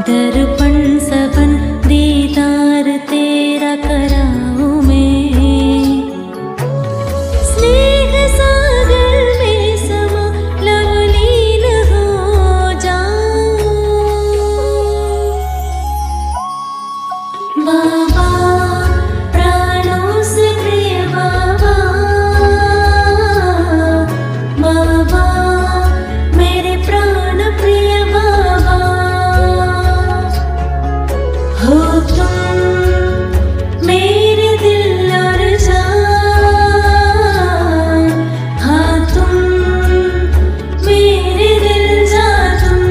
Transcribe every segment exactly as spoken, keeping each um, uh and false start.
दर्पण सपन दीदार तेरा कराऊं मैं, स्नेह सागर में समा लवलीन हो जाऊं। बाबा प्राणों से प्रिय बाबा, बाबा मेरे प्राण प्रिय बाबा, हो तुम मेरे दिल और जान, हाँ तुम मेरे दिल जान, तुम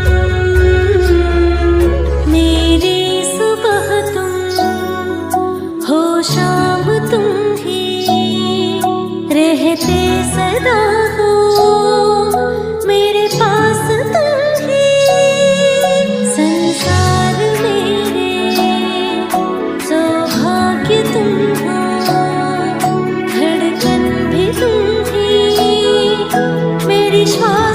मेरी सुबह तुम हो शाम तुम ही, रहते सदा हो मेरे पास तुम ही। संसार मेरे सौभाग्य तुम हो, धड़कन भी तुम ही, मेरी श्वास